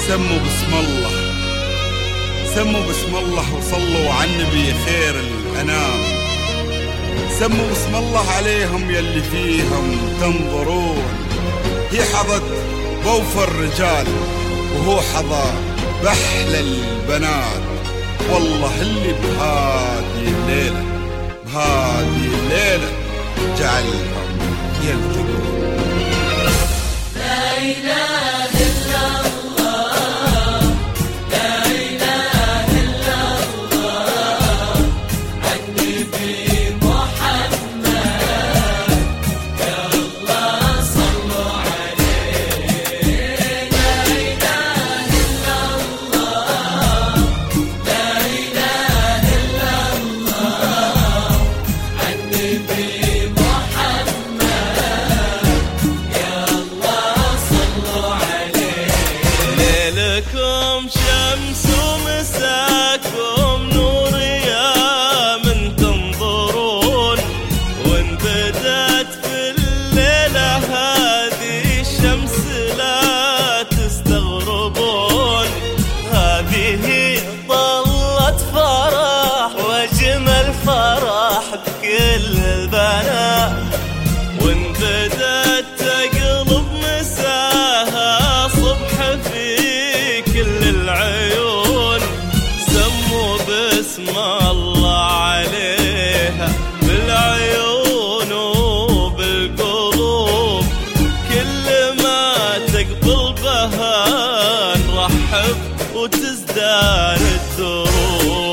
سموا بسم الله، سموا بسم الله وصلوا على النبي خير الأنام. سموا بسم الله عليهم يلي فيهم تنظرون. هي حظت بوفر الرجال وهو حظى بحلى البنات. والله اللي بهذه الليلة بهذه الليلة جعلهم يلتقون. لا إله إلا الله، لا إله إلا الله، النبي محمد يا الله صلوا عليه. لا إله إلا الله، لا إله إلا الله، النبي ليلكم شمس ومساكم نور يا من تنظرون. وان بدت في الليلة هذه الشمس لا تستغربون. هذه طلت فرح وجمل فرح بكل البنات. وان بدت تقلب مساها صبح في كل العيون. سموا باسم الله عليها بالعيون وبالقلوب. كل ما تقبل بها نرحب وتزداد الدروب.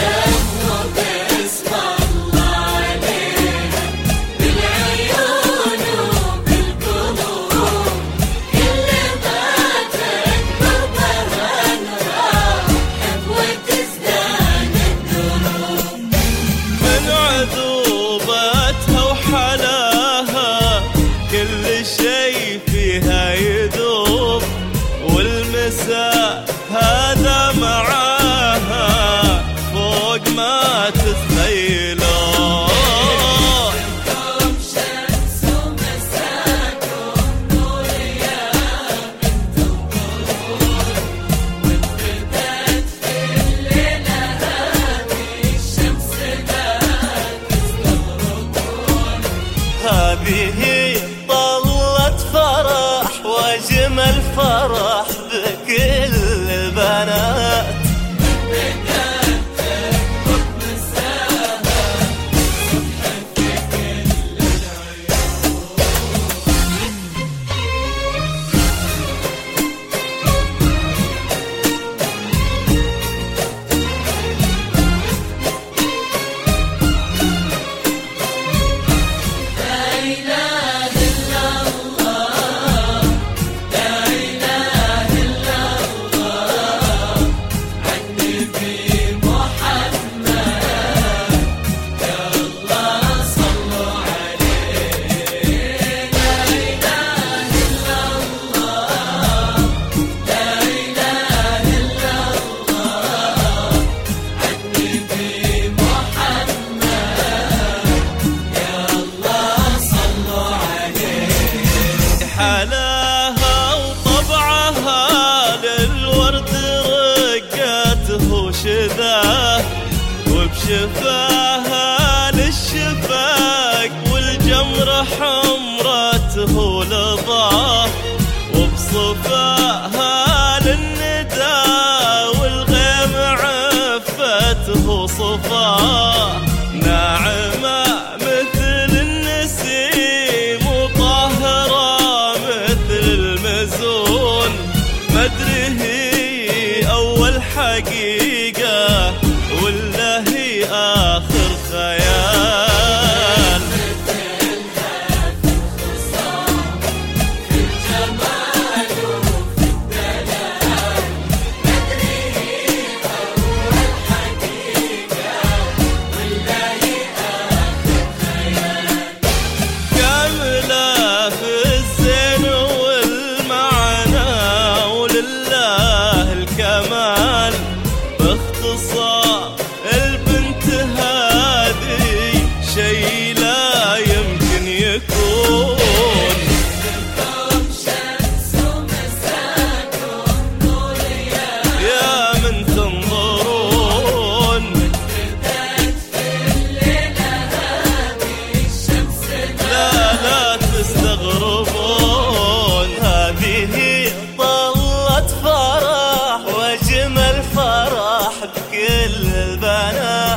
عذوبتها وحلاها كل شي فيها يذوب. والمساء هذا معاها فوق ما تتخيلون. شمس ومساكم نور يا من تنظرون. وانبدت في الليلة هذه الشمس هذه طلت فرح وجمل فرح بكل البنات. لا إله إلا الله، لا إله الفرح بكل البنات.